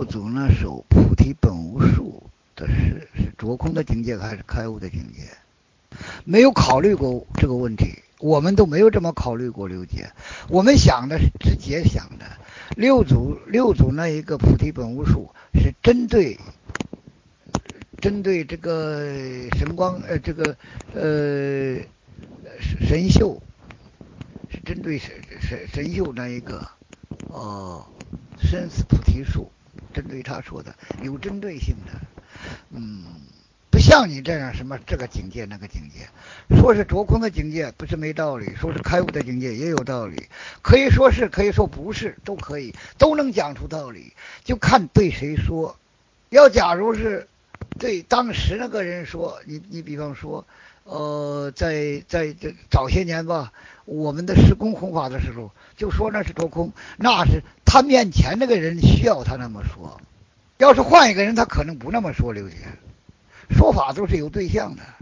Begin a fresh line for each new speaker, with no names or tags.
六祖那首菩提本无树的是着空的境界还是开悟的境界？没有考虑过这个问题，我们都没有这么考虑过。刘姐，我们想的是姐想的，六祖那一个菩提本无树是针对这个神光神秀，是针对神秀那一个生死菩提树，针对他说的，有针对性的。不像你这样什么这个境界那个境界，说是着空的境界不是没道理，说是开悟的境界也有道理，可以说是，可以说不是，都可以，都能讲出道理，就看对谁说。要假如是对当时那个人说，你比方说，在这早些年吧，我们的施工弘法的时候，就说那是着空，那是他面前那个人需要他那么说。要是换一个人，他可能不那么说。刘姐，说法都是有对象的。